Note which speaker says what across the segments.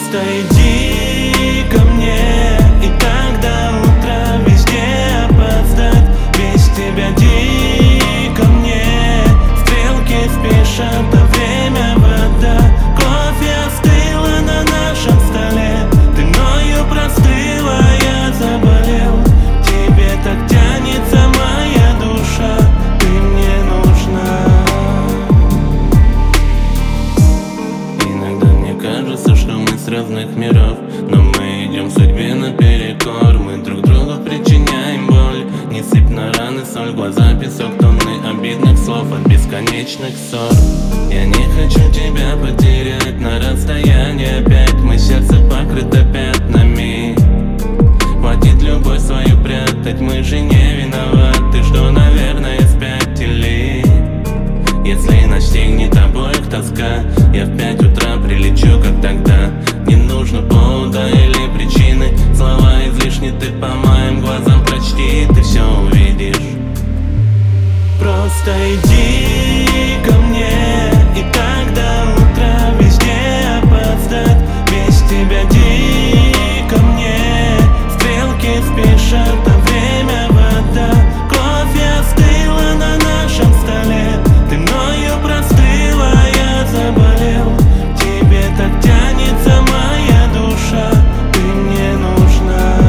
Speaker 1: Просто иди ко мне, и тогда утро везде опоздать. Без тебя иди ко мне, стрелки спешат, а время вода. Кофе остыло на нашем столе, ты мною простыла, я заболел. Тебе так тянется моя душа, ты мне нужна. Иногда мне кажется, что мы с разных миров, но мы идем судьбе наперекор. Мы друг другу причиняем боль. Не сыпь на раны соль, глаза песок, тонны обидных слов от бесконечных ссор. Я не хочу тебя потерять на расстоянии опять. Мы сердце покрыто пятнами. Хватит любовь свою прятать, мы же не виноваты, что, наверное, спятили. Если настигнет обоих тоска, я в 5 утра прилечу, как тогда. Не нужно повода или причины, слова излишни, ты по моим глазам прочти, ты все увидишь. Просто иди ко мне, и тогда утро везде опоздать. Без тебя иди ко мне, стрелки спешат, а время вода. Кофе остыло на нашем столе, ты мною простыла, я заболел. Тебе так тянется моя душа, ты мне нужна.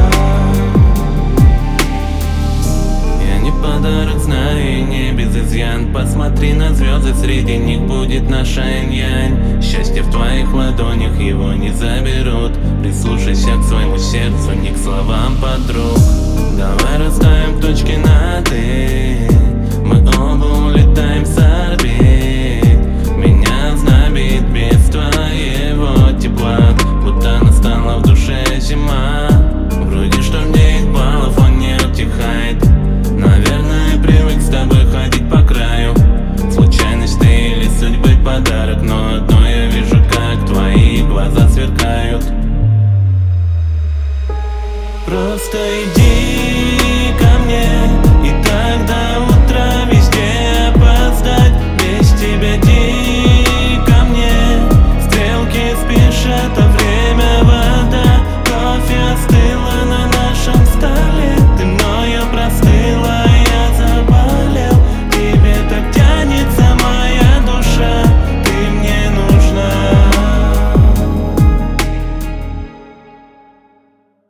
Speaker 1: Я не подарок, знаю, и не без изъян. Посмотри на звезды, среди них будет наша инь-янь. Счастье в твоих ладонях, его не заберут. Прислушайся к своему сердцу, не к словам подруг. Давай расставим точки над «и». Мы оба улетаем с орбит. Меня знобит без твоего тепла, будто настала в душе зима. Вроде что 9 баллов, он не утихает. Наверное, привык с тобой ходить по краю. Случайность ты или судьбы подарок, но одно я вижу, как твои глаза сверкают. Просто иди